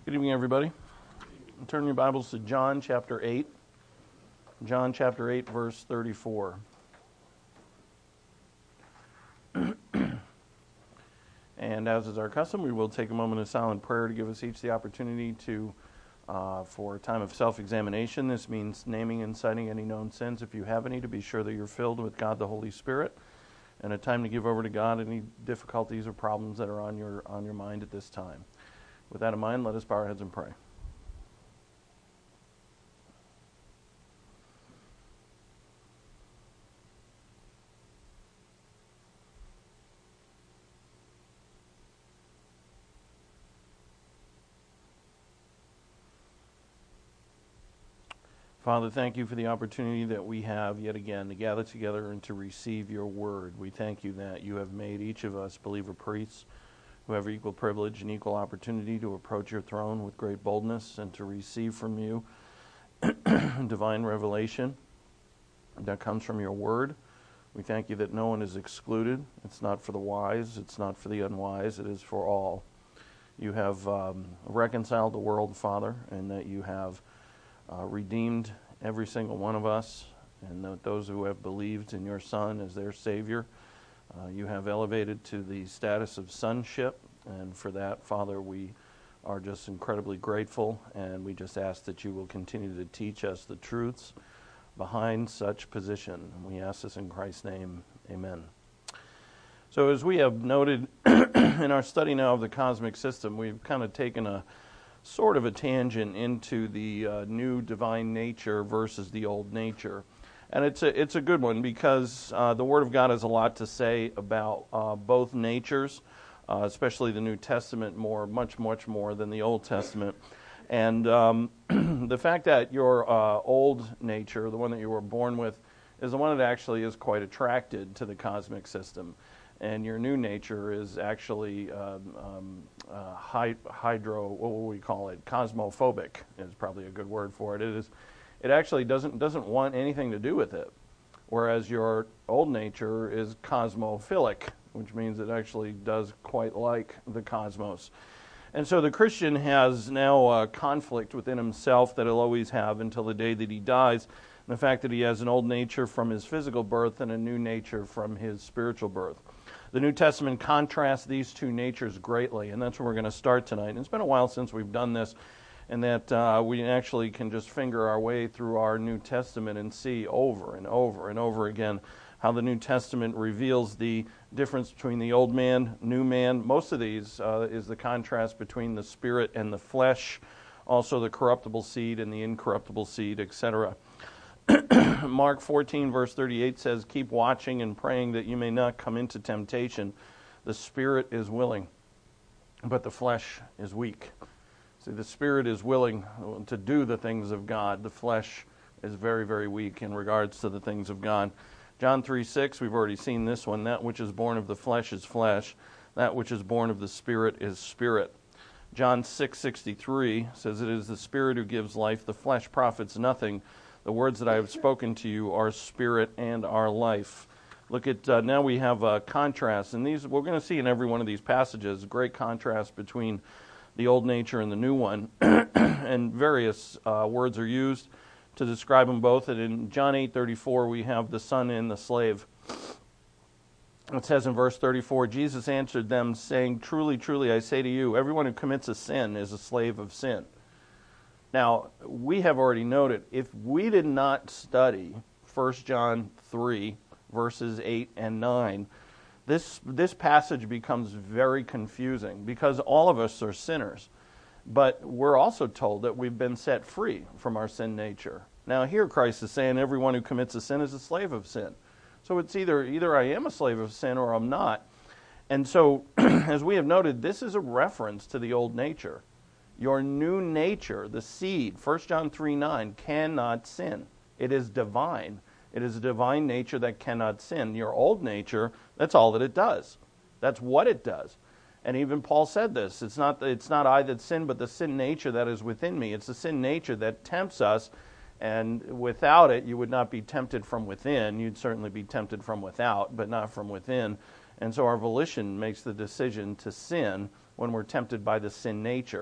Good evening, everybody. Turn your Bibles to John chapter 8. John chapter 8, verse 34. And as is our custom, we will take a moment of silent prayer to give us each the opportunity for a time of self-examination. This means naming and citing any known sins, if you have any, to be sure that you're filled with God the Holy Spirit, and a time to give over to God any difficulties or problems that are on your mind at this time. With that in mind, let us bow our heads and pray. Father, thank you for the opportunity that we have yet again to gather together and to receive your word. We thank you that you have made each of us believer priests who have equal privilege and equal opportunity to approach your throne with great boldness and to receive from you divine revelation that comes from your word. We thank you that no one is excluded. It's not for the wise, it's not for the unwise, it is for all. You have reconciled the world, Father, and that you have redeemed every single one of us, and that those who have believed in your Son as their Savior, you have elevated to the status of sonship, and for that, Father, we are just incredibly grateful, and we just ask that you will continue to teach us the truths behind such position. And we ask this in Christ's name, amen. So as we have noted in our study now of the cosmic system, we've kind of taken a sort of a tangent into the new divine nature versus the old nature. And it's a good one because the Word of God has a lot to say about both natures, especially the New Testament much more than the Old Testament. And the fact that your old nature, the one that you were born with, is the one that actually is quite attracted to the cosmic system. And your new nature is actually cosmophobic is probably a good word for it. It actually doesn't want anything to do with it, whereas your old nature is cosmophilic, which means it actually does quite like the cosmos. And so the Christian has now a conflict within himself that he'll always have until the day that he dies, and the fact that he has an old nature from his physical birth and a new nature from his spiritual birth. The New Testament contrasts these two natures greatly, and that's where we're going to start tonight. And it's been a while since we've done this, and that we actually can just finger our way through our New Testament and see over and over and over again how the New Testament reveals the difference between the old man, new man. Most of these is the contrast between the spirit and the flesh, also the corruptible seed and the incorruptible seed, etc. Mark 14, verse 38 says, "Keep watching and praying that you may not come into temptation. The spirit is willing, but the flesh is weak." See, the spirit is willing to do the things of God. The flesh is very, very weak in regards to the things of God. John 3:6, we've already seen this one. "That which is born of the flesh is flesh. That which is born of the spirit is spirit." John 6:63 says, "It is the spirit who gives life. The flesh profits nothing. The words that I have spoken to you are spirit and are life." Look at, now we have a contrast. And these we're going to see in every one of these passages, great contrast between the old nature and the new one. And various words are used to describe them both. And in John 8:34, we have the son and the slave. It says in verse 34, "Jesus answered them, saying, 'Truly, truly, I say to you, everyone who commits a sin is a slave of sin.'" Now, we have already noted, if we did not study 1 John 3, verses 8 and 9, this passage becomes very confusing because all of us are sinners. But we're also told that we've been set free from our sin nature. Now, here Christ is saying everyone who commits a sin is a slave of sin. So it's either I am a slave of sin or I'm not. And so, as we have noted, this is a reference to the old nature. Your new nature, the seed, 1 John 3:9, cannot sin. It is divine. It is a divine nature that cannot sin. Your old nature, that's all that it does. That's what it does. And even Paul said this. It's not I that sin, but the sin nature that is within me. It's the sin nature that tempts us, and without it, you would not be tempted from within. You'd certainly be tempted from without, but not from within. And so our volition makes the decision to sin when we're tempted by the sin nature.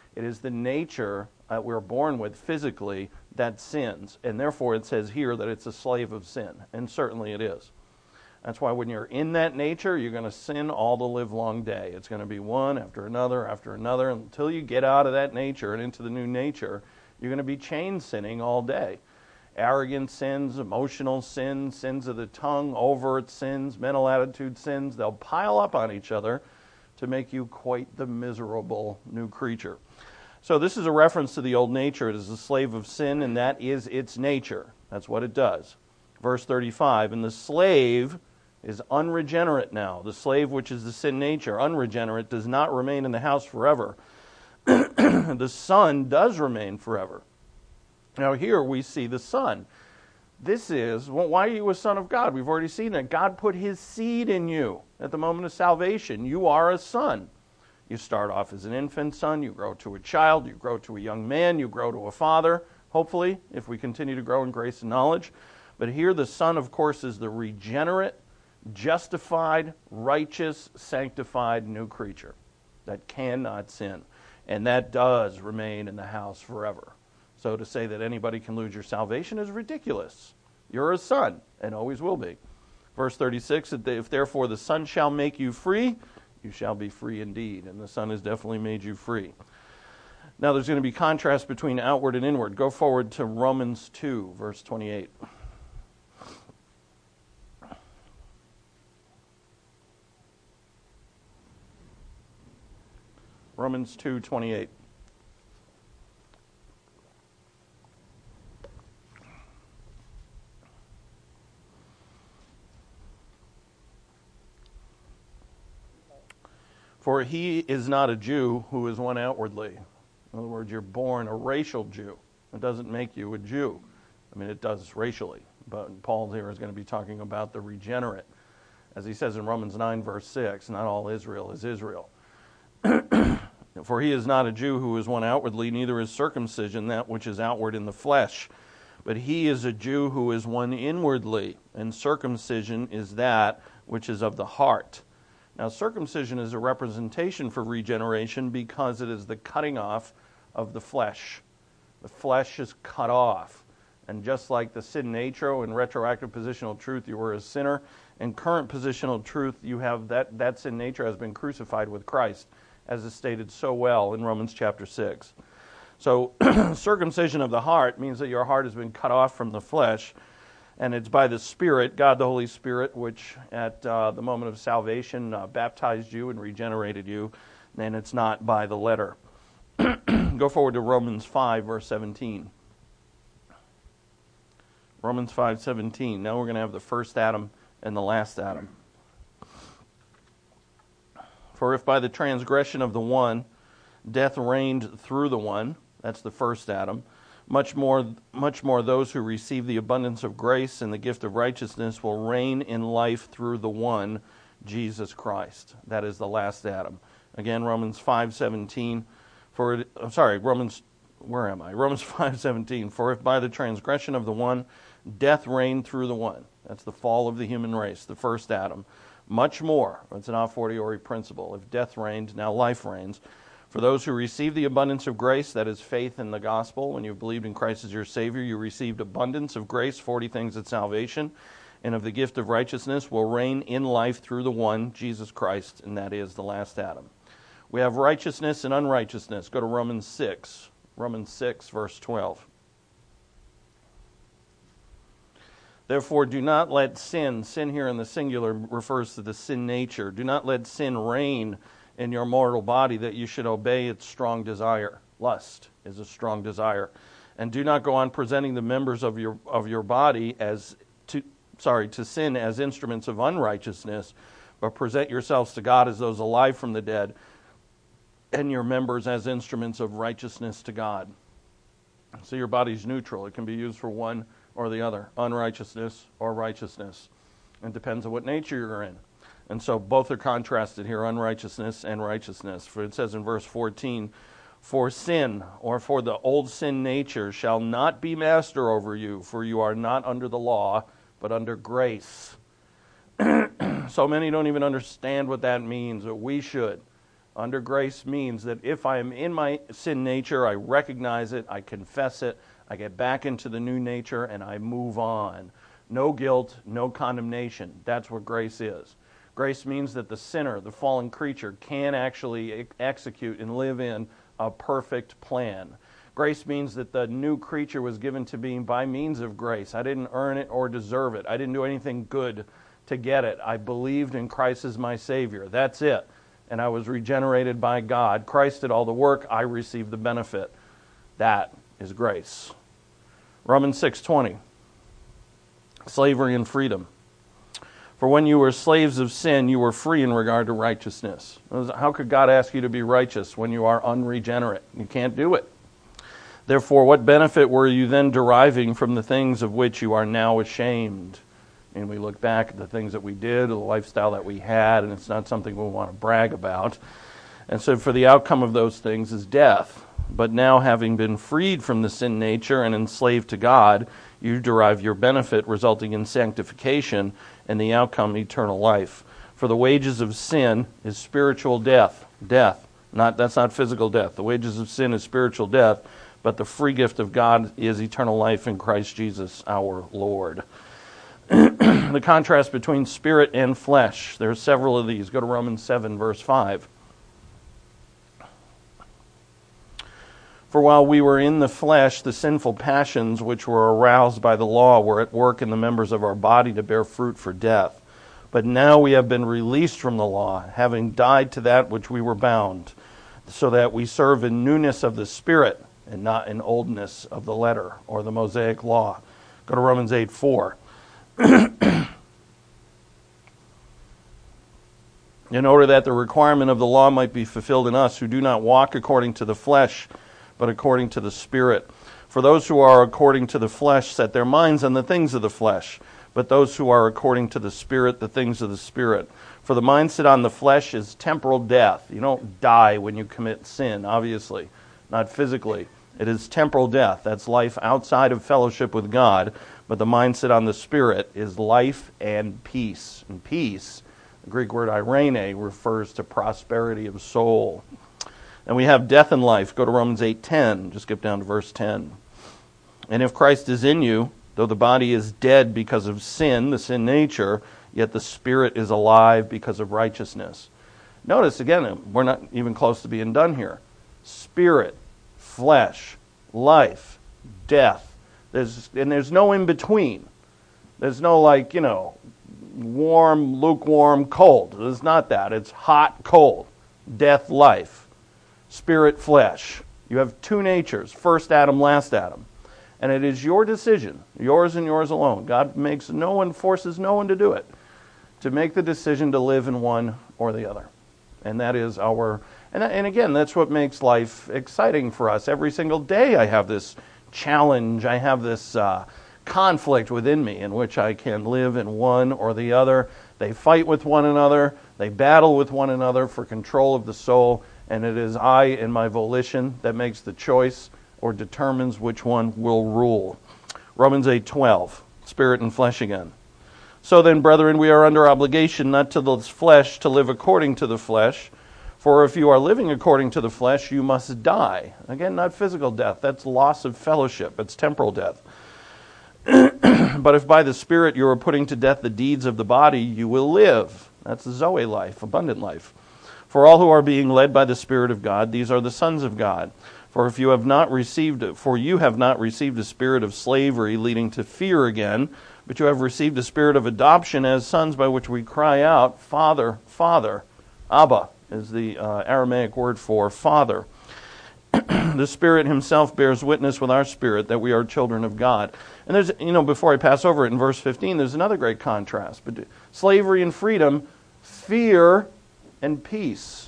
It is the nature we're born with physically that sins. And therefore it says here that it's a slave of sin. And certainly it is. That's why when you're in that nature, you're going to sin all the livelong day. It's going to be one after another, until you get out of that nature and into the new nature. You're going to be chain sinning all day. Arrogant sins, emotional sins, sins of the tongue, overt sins, mental attitude sins, they'll pile up on each other to make you quite the miserable new creature. So this is a reference to the old nature. It is a slave of sin, and that is its nature. That's what it does. Verse 35, and the slave is unregenerate now. The slave, which is the sin nature, unregenerate, does not remain in the house forever. The Son does remain forever. Now here we see the Son. This is, well, why are you a son of God? We've already seen that. God put his seed in you at the moment of salvation. You are a son. You start off as an infant son, you grow to a child, you grow to a young man, you grow to a father, hopefully, if we continue to grow in grace and knowledge. But here the Son, of course, is the regenerate, justified, righteous, sanctified new creature that cannot sin. And that does remain in the house forever. So to say that anybody can lose your salvation is ridiculous. You're a son, and always will be. Verse 36, if therefore the Son shall make you free, you shall be free indeed. And the Son has definitely made you free. Now there's going to be contrast between outward and inward. Go forward to Romans 2, verse 28. Romans 2:28. For he is not a Jew who is one outwardly. In other words, you're born a racial Jew. It doesn't make you a Jew. I mean, it does racially. But Paul here is going to be talking about the regenerate. As he says in Romans 9, verse 6, not all Israel is Israel. For he is not a Jew who is one outwardly, neither is circumcision that which is outward in the flesh. But he is a Jew who is one inwardly, and circumcision is that which is of the heart. Now, circumcision is a representation for regeneration because it is the cutting off of the flesh. The flesh is cut off. And just like the sin naturo and retroactive positional truth, you were a sinner. In current positional truth, you have that sin nature has been crucified with Christ, as is stated so well in Romans chapter 6. So circumcision of the heart means that your heart has been cut off from the flesh, and it's by the Spirit, God the Holy Spirit, which at the moment of salvation baptized you and regenerated you, and it's not by the letter. Go forward to Romans 5, verse 17. Romans 5:17. Now we're going to have the first Adam and the last Adam. For if by the transgression of the one, death reigned through the one, that's the first Adam, much more those who receive the abundance of grace and the gift of righteousness will reign in life through the one, Jesus Christ. That is the last Adam. Again, Romans 5:17. Romans 5:17. For if by the transgression of the one, death reigned through the one. That's the fall of the human race, the first Adam. Much more, it's an a fortiori principle. If death reigned, now life reigns. For those who receive the abundance of grace, that is faith in the gospel, when you've believed in Christ as your Savior, you received abundance of grace, 40 things at salvation, and of the gift of righteousness will reign in life through the one, Jesus Christ, and that is the last Adam. We have righteousness and unrighteousness. Go to Romans 6. Romans 6, verse 12. Therefore, do not let sin here in the singular refers to the sin nature, do not let sin reign in your mortal body that you should obey its strong desire. Lust is a strong desire. And do not go on presenting the members of your body to sin as instruments of unrighteousness, but present yourselves to God as those alive from the dead, and your members as instruments of righteousness to God. So your body's neutral. It can be used for one or the other, unrighteousness or righteousness. It depends on what nature you're in. And so both are contrasted here, unrighteousness and righteousness. For it says in verse 14, for sin, or for the old sin nature, shall not be master over you, for you are not under the law, but under grace. So many don't even understand what that means, but we should Under grace means that if I am in my sin nature, I recognize it, I confess it, I get back into the new nature, and I move on. No guilt, no condemnation. That's what grace is. Grace means that the sinner, the fallen creature, can actually execute and live in a perfect plan. Grace means that the new creature was given to me by means of grace. I didn't earn it or deserve it. I didn't do anything good to get it. I believed in Christ as my Savior. That's it. And I was regenerated by God. Christ did all the work. I received the benefit. That is grace. Romans 6:20. Slavery and freedom. For when you were slaves of sin, you were free in regard to righteousness. How could God ask you to be righteous when you are unregenerate? You can't do it. Therefore, what benefit were you then deriving from the things of which you are now ashamed? And we look back at the things that we did, the lifestyle that we had, and it's not something we want to brag about. And so for the outcome of those things is death. But now, having been freed from the sin nature and enslaved to God, you derive your benefit, resulting in sanctification, and the outcome, eternal life. For the wages of sin is spiritual death. That's not physical death. The wages of sin is spiritual death, but the free gift of God is eternal life in Christ Jesus our Lord. The contrast between spirit and flesh. There are several of these. Go to Romans 7, verse 5. For while we were in the flesh, the sinful passions which were aroused by the law were at work in the members of our body to bear fruit for death. But now we have been released from the law, having died to that which we were bound, so that we serve in newness of the Spirit and not in oldness of the letter or the Mosaic law. Go to Romans 8:4. In order that the requirement of the law might be fulfilled in us who do not walk according to the flesh, but according to the Spirit. For those who are according to the flesh set their minds on the things of the flesh, but those who are according to the Spirit, the things of the Spirit. For the mindset on the flesh is temporal death. You don't die when you commit sin, obviously, not physically. It is temporal death. That's life outside of fellowship with God. But the mindset on the Spirit is life and peace. And peace, the Greek word eirene, refers to prosperity of soul. And we have death and life. Go to Romans 8:10. Just skip down to verse 10. And if Christ is in you, though the body is dead because of sin, the sin nature, yet the Spirit is alive because of righteousness. Notice, again, we're not even close to being done here. Spirit, flesh, life, death. There's no in between. There's no warm, lukewarm, cold. There's not that. It's hot, cold. Death, life. Spirit, flesh. You have two natures, first Adam, last Adam. And it is your decision, yours and yours alone. God forces no one to do it, to make the decision to live in one or the other. And that is and again, that's what makes life exciting for us. Every single day I have this challenge, I have this conflict within me in which I can live in one or the other. They fight with one another, they battle with one another for control of the soul, and it is I in my volition that makes the choice or determines which one will rule. Romans 8:12, spirit and flesh again. So then, brethren, we are under obligation not to the flesh to live according to the flesh. For if you are living according to the flesh, you must die. Again, not physical death. That's loss of fellowship. It's temporal death. But if by the Spirit you are putting to death the deeds of the body, you will live. That's the Zoe life, abundant life. For all who are being led by the Spirit of God, these are the sons of God. For you have not received a spirit of slavery leading to fear again, but you have received a spirit of adoption as sons, by which we cry out, Father, Father. Abba is the Aramaic word for Father. The Spirit Himself bears witness with our spirit that we are children of God. And there's, before I pass over it in verse 15, there's another great contrast. But slavery and freedom, fear and peace.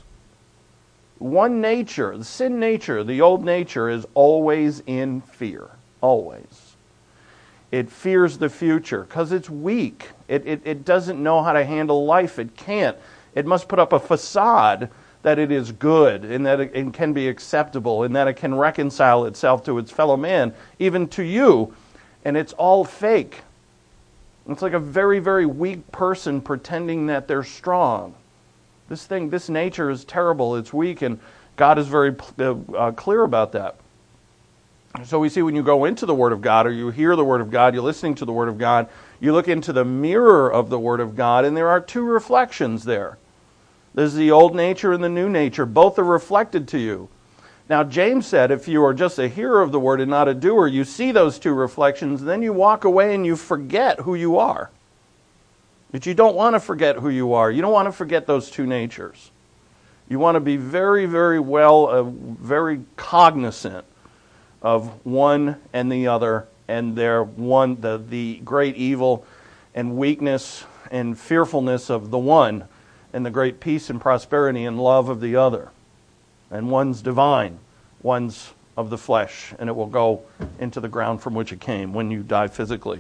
One nature, the sin nature, the old nature, is always in fear. Always. It fears the future because it's weak. It doesn't know how to handle life. It can't. It must put up a facade that it is good and that it can be acceptable and that it can reconcile itself to its fellow man, even to you. And it's all fake. It's like a very, very weak person pretending that they're strong. This nature is terrible, it's weak, and God is very clear about that. So we see when you go into the Word of God, or you hear the Word of God, you're listening to the Word of God, you look into the mirror of the Word of God, and there are two reflections there. There's the old nature and the new nature. Both are reflected to you. Now, James said, if you are just a hearer of the Word and not a doer, you see those two reflections, then you walk away and you forget who you are. But you don't want to forget who you are. You don't want to forget those two natures. You want to be very, very very cognizant of one and the other, and the great evil and weakness and fearfulness of the one, and the great peace and prosperity and love of the other. And one's divine, one's of the flesh, and it will go into the ground from which it came when you die physically.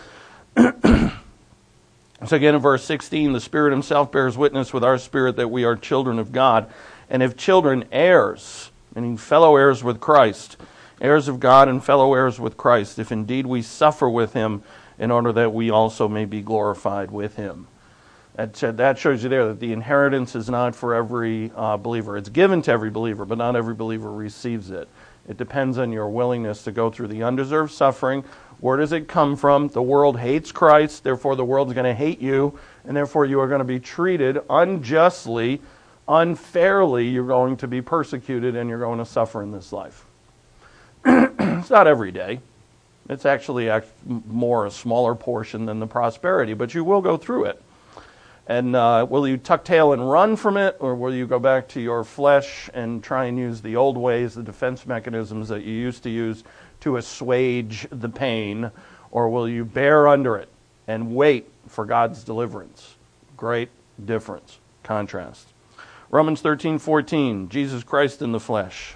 So again in verse 16, the Spirit himself bears witness with our spirit that we are children of God, and if children, heirs, meaning fellow heirs with Christ, heirs of God and fellow heirs with Christ, if indeed we suffer with him, in order that we also may be glorified with him. That shows you there that the inheritance is not for every believer. It's given to every believer, but not every believer receives it. It depends on your willingness to go through the undeserved suffering. Where does it come from? The world hates Christ, therefore the world's going to hate you, and therefore you are going to be treated unjustly, unfairly. You're going to be persecuted, and you're going to suffer in this life. It's not every day. It's actually more a smaller portion than the prosperity, but you will go through it. And will you tuck tail and run from it, or will you go back to your flesh and try and use the old ways, the defense mechanisms that you used to use to assuage the pain, or will you bear under it and wait for God's deliverance? Great difference, contrast. Romans 13:14, Jesus Christ in the flesh.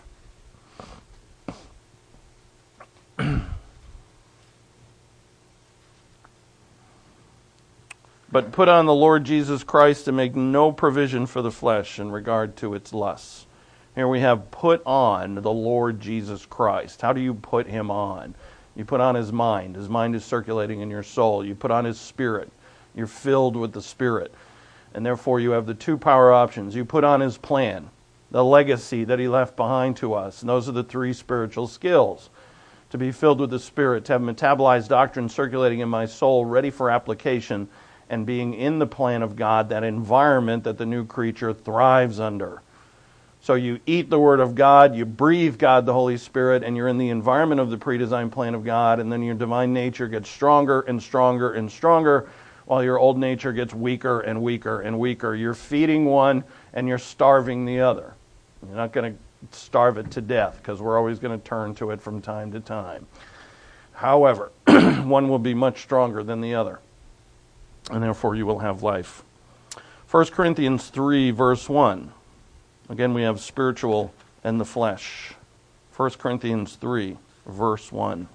But put on the Lord Jesus Christ and make no provision for the flesh in regard to its lusts. Here we have put on the Lord Jesus Christ. How do you put him on? You put on his mind. His mind is circulating in your soul. You put on his spirit. You're filled with the Spirit. And therefore you have the two power options. You put on his plan, the legacy that he left behind to us. And those are the three spiritual skills. To be filled with the Spirit, to have metabolized doctrine circulating in my soul, ready for application, and being in the plan of God, that environment that the new creature thrives under. So you eat the Word of God, you breathe God, the Holy Spirit, and you're in the environment of the predesigned plan of God, and then your divine nature gets stronger and stronger and stronger, while your old nature gets weaker and weaker and weaker. You're feeding one, and you're starving the other. You're not going to starve it to death, because we're always going to turn to it from time to time. However, one will be much stronger than the other, and therefore you will have life. 1 Corinthians 3, verse 1. Again, we have spiritual and the flesh. 1 Corinthians 3, verse 1.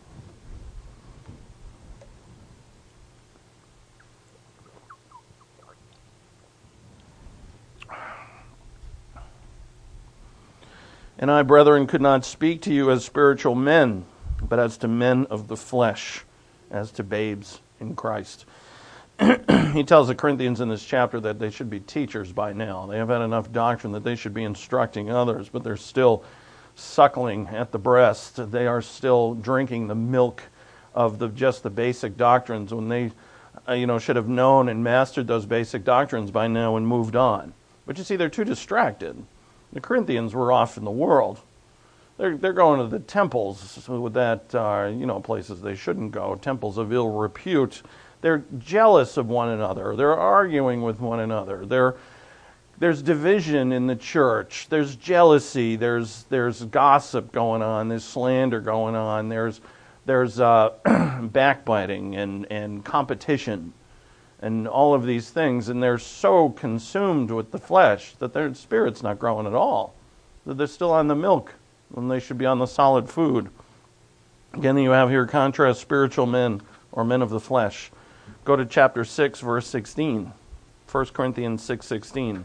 And I, brethren, could not speak to you as spiritual men, but as to men of the flesh, as to babes in Christ. He tells the Corinthians in this chapter that they should be teachers by now. They have had enough doctrine that they should be instructing others, but they're still suckling at the breast. They are still drinking the milk of just the basic doctrines when they should have known and mastered those basic doctrines by now and moved on. But you see, they're too distracted. The Corinthians were off in the world. They're going to the temples with that, places they shouldn't go, temples of ill repute. They're jealous of one another. They're arguing with one another. There's division in the church. There's jealousy. There's gossip going on. There's slander going on. There's backbiting and competition and all of these things. And they're so consumed with the flesh that their spirit's not growing at all. That they're still on the milk when they should be on the solid food. Again, you have here contrast spiritual men or men of the flesh. Go to chapter 6, verse 16. 1 Corinthians 6:16.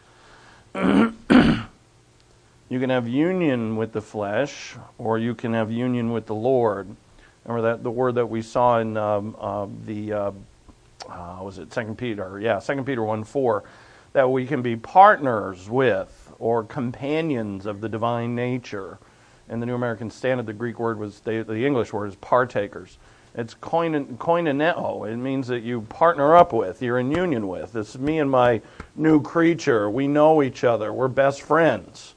You can have union with the flesh, or you can have union with the Lord. Remember that the word that we saw in 2 Peter? Yeah, 2 Peter 1:4. that we can be partners with or companions of the divine nature. In the New American Standard, the Greek word the English word is partakers. It's koinoneo. It means that you partner up with, you're in union with. This is me and my new creature. We know each other. We're best friends.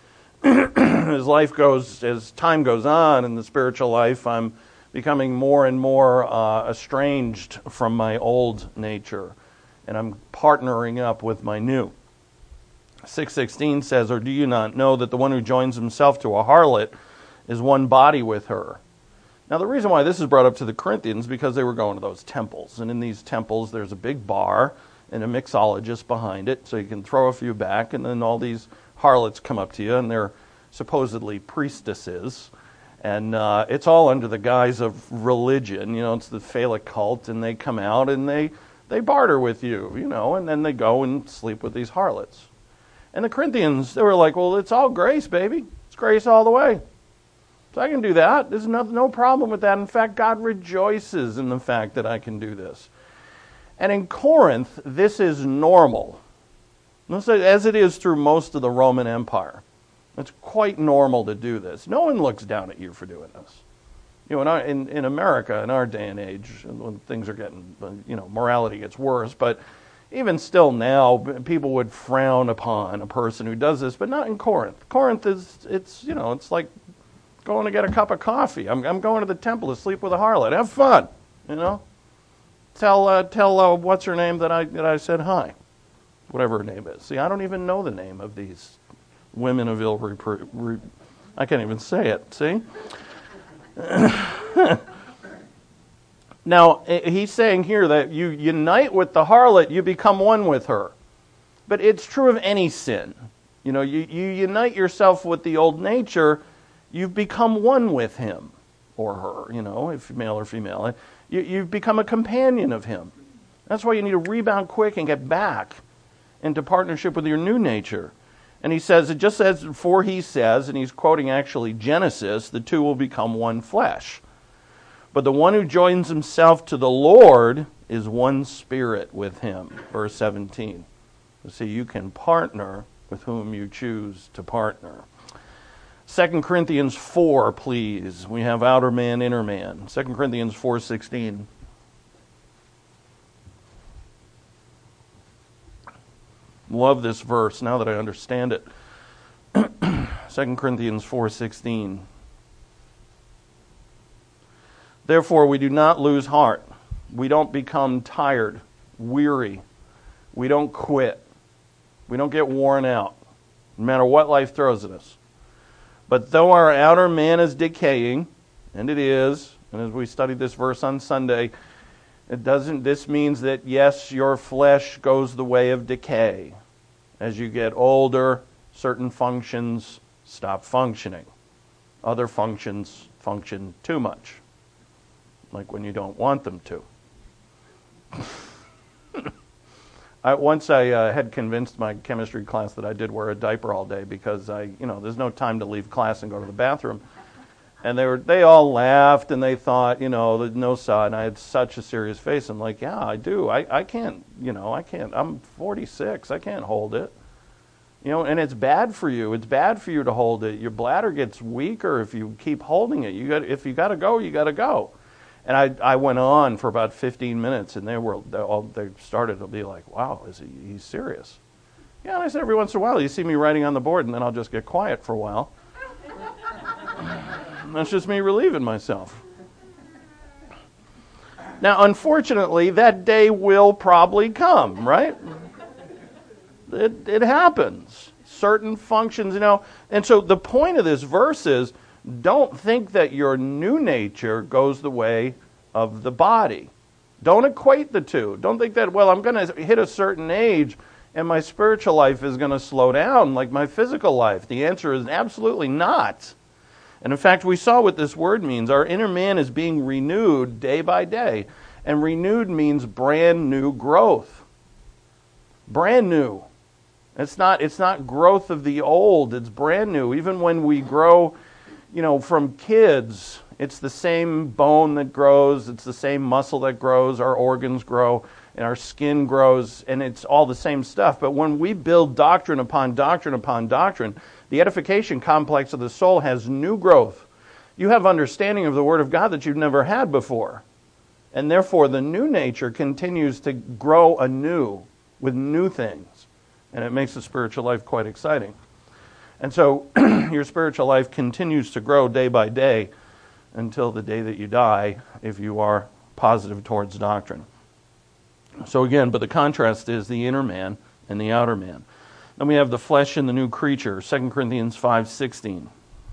As time goes on in the spiritual life, I'm becoming more and more estranged from my old nature, and I'm partnering up with my new. 6:16 says, "Or do you not know that the one who joins himself to a harlot is one body with her?" Now, the reason why this is brought up to the Corinthians, because they were going to those temples. And in these temples, there's a big bar and a mixologist behind it, so you can throw a few back, and then all these harlots come up to you, and they're supposedly priestesses. And it's all under the guise of religion. It's the phallic cult, and they come out, and they barter with you, and then they go and sleep with these harlots. And the Corinthians, they were like, well, it's all grace, baby. It's grace all the way. So I can do that. There's no problem with that. In fact, God rejoices in the fact that I can do this. And in Corinth, this is normal. As it is through most of the Roman Empire. It's quite normal to do this. No one looks down at you for doing this. In America, in our day and age, when things are getting, morality gets worse, but even still now, people would frown upon a person who does this, but not in Corinth. Corinth it's like going to get a cup of coffee. I'm going to the temple to sleep with a harlot. Have fun, Tell what's her name that I said hi, whatever her name is. See, I don't even know the name of these women of ill repute. I can't even say it. See. Now, he's saying here that you unite with the harlot, you become one with her. But it's true of any sin. You unite yourself with the old nature, you've become one with him or her, if male or female. You've become a companion of him. That's why you need to rebound quick and get back into partnership with your new nature. And he says, it just says, for he says, and he's quoting actually Genesis, the two will become one flesh. But the one who joins himself to the Lord is one spirit with him. Verse 17. See, you can partner with whom you choose to partner. 2 Corinthians 4, please. We have outer man, inner man. 2 Corinthians 4:16. Love this verse now that I understand it. 2 Corinthians 4:16. Therefore, we do not lose heart. We don't become tired, weary. We don't quit. We don't get worn out, no matter what life throws at us. But though our outer man is decaying, and it is, and as we studied this verse on Sunday, this means that, yes, your flesh goes the way of decay. As you get older, certain functions stop functioning. Other functions function too much. Like when you don't want them to. Once I had convinced my chemistry class that I did wear a diaper all day because there's no time to leave class and go to the bathroom. And they all laughed and they thought, no son. I had such a serious face. I'm like, yeah, I do. I can't, I'm 46. I can't hold it. And it's bad for you. It's bad for you to hold it. Your bladder gets weaker if you keep holding it. If you got to go, you got to go. And I went on for about 15 minutes, and they started to be like, wow, he's serious? Yeah, and I said, every once in a while, you see me writing on the board, and then I'll just get quiet for a while. That's just me relieving myself. Now, unfortunately, that day will probably come, right? It happens. Certain functions, And so the point of this verse is, don't think that your new nature goes the way of the body. Don't equate the two. Don't think that, I'm going to hit a certain age and my spiritual life is going to slow down like my physical life. The answer is absolutely not. And in fact, we saw what this word means. Our inner man is being renewed day by day. And renewed means brand new growth. Brand new. It's not growth of the old. It's brand new. Even when we grow from kids, it's the same bone that grows, it's the same muscle that grows, our organs grow. and our skin grows, and it's all the same stuff. But when we build doctrine upon doctrine upon doctrine, the edification complex of the soul has new growth. You have understanding of the Word of God that you've never had before. And therefore, the new nature continues to grow anew with new things. And it makes the spiritual life quite exciting. And so, your spiritual life continues to grow day by day until the day that you die, if you are positive towards doctrine. So again, but the contrast is the inner man and the outer man. Then we have the flesh and the new creature, 2 Corinthians 5:16.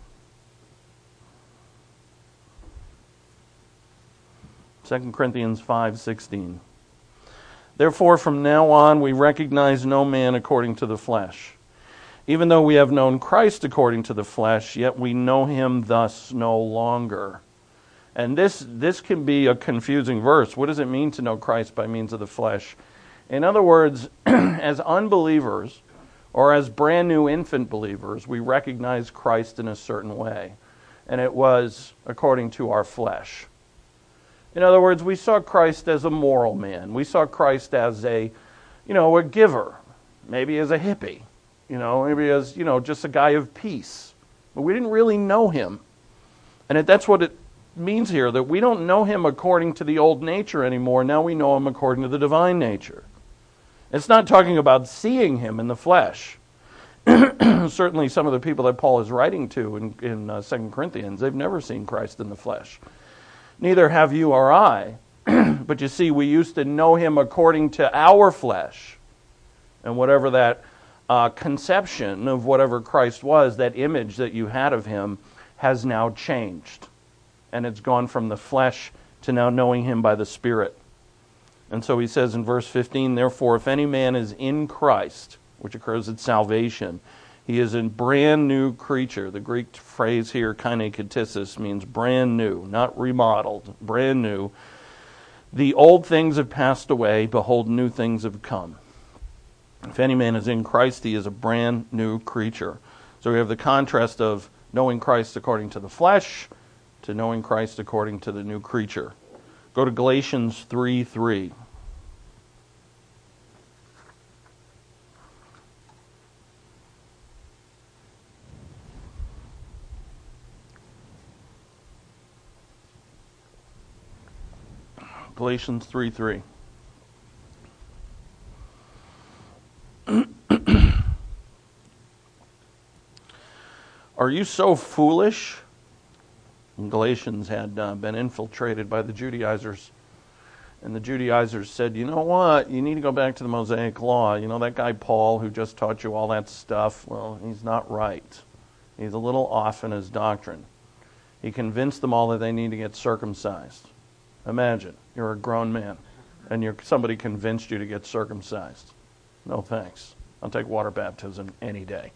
2 Corinthians 5:16. Therefore, from now on, we recognize no man according to the flesh. Even though we have known Christ according to the flesh, yet we know him thus no longer. And this can be a confusing verse. What does it mean to know Christ by means of the flesh? In other words, as unbelievers, or as brand new infant believers, we recognize Christ in a certain way. And it was according to our flesh. In other words, we saw Christ as a moral man. We saw Christ as a giver, maybe as a hippie, maybe as, just a guy of peace. But we didn't really know him. And that's what it means here, that we don't know him according to the old nature anymore. Now we know him according to the divine nature. It's not talking about seeing him in the flesh. Certainly some of the people that Paul is writing to in 2 Corinthians, they've never seen Christ in the flesh. Neither have you or I. But you see, we used to know him according to our flesh. And whatever that conception of whatever Christ was, that image that you had of him, has now changed. And it's gone from the flesh to now knowing him by the Spirit. And so he says in verse 15, therefore, if any man is in Christ, which occurs at salvation, he is a brand new creature. The Greek phrase here, kainekatisis, means brand new, not remodeled, brand new. The old things have passed away, behold, new things have come. If any man is in Christ, he is a brand new creature. So we have the contrast of knowing Christ according to the flesh to knowing Christ according to the new creature. Go to Galatians 3:3. Galatians 3:3. Are you so foolish? Galatians had been infiltrated by the Judaizers. And the Judaizers said, you know what? You need to go back to the Mosaic Law. That guy Paul who just taught you all that stuff, well, he's not right. He's a little off in his doctrine. He convinced them all that they need to get circumcised. Imagine, you're a grown man, and somebody convinced you to get circumcised. No thanks. I'll take water baptism any day.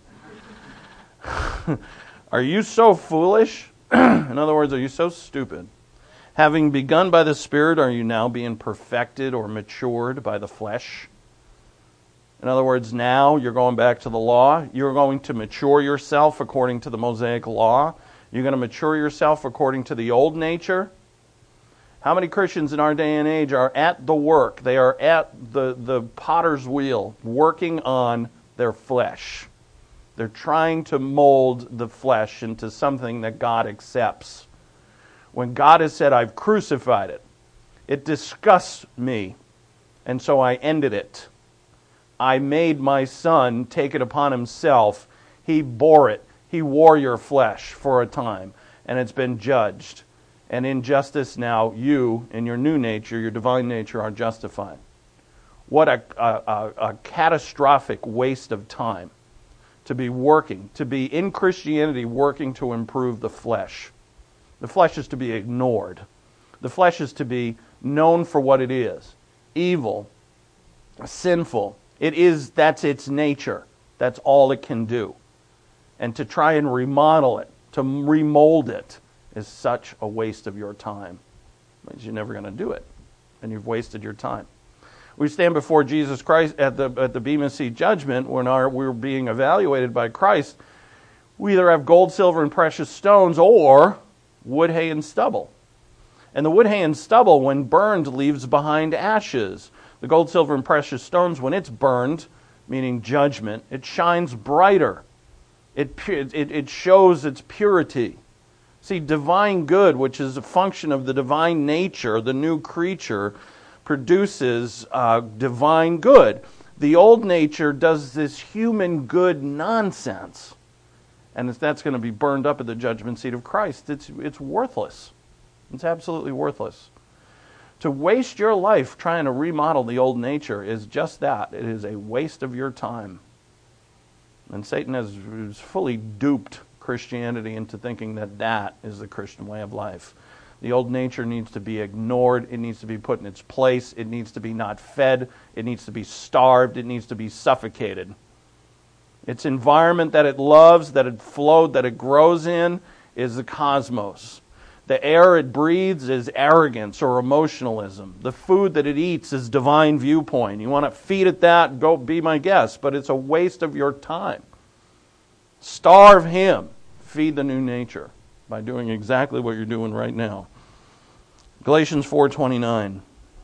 Are you so foolish? In other words, are you so stupid? Having begun by the Spirit, are you now being perfected or matured by the flesh? In other words, now you're going back to the law. You're going to mature yourself according to the Mosaic Law. You're going to mature yourself according to the old nature. How many Christians in our day and age are at the work? They are at the potter's wheel, working on their flesh. They're trying to mold the flesh into something that God accepts. When God has said, I've crucified it, it disgusts me, and so I ended it. I made my Son take it upon himself. He bore it. He wore your flesh for a time, and it's been judged. And in justice now, you, in your new nature, your divine nature, are justified. What a catastrophic waste of time to be in Christianity working to improve the flesh. The flesh is to be ignored. The flesh is to be known for what it is. Evil, sinful. That's its nature. That's all it can do. And to try and remodel it, to remold it, is such a waste of your time. Because you're never going to do it. And you've wasted your time. We stand before Jesus Christ at the Bema Seat judgment when we're being evaluated by Christ. We either have gold, silver, and precious stones, or wood, hay, and stubble. And the wood, hay, and stubble, when burned, leaves behind ashes. The gold, silver, and precious stones, when it's burned, meaning judgment, it shines brighter. It shows its purity. See, divine good, which is a function of the divine nature, the new creature, produces divine good. The old nature does this human good nonsense. And if that's going to be burned up at the judgment seat of Christ, it's worthless. It's absolutely worthless. To waste your life trying to remodel the old nature is just that. It is a waste of your time. And Satan has fully duped Christianity into thinking that that is the Christian way of life. The old nature needs to be ignored. It needs to be put in its place. It needs to be not fed. It needs to be starved. It needs to be suffocated. Its environment that it loves, that it flowed, that it grows in, is the cosmos. The air it breathes is arrogance or emotionalism. The food that it eats is divine viewpoint. You want to feed it that, go be my guest, but it's a waste of your time. Starve him. Feed the new nature by doing exactly what you're doing right now. Galatians 4:29.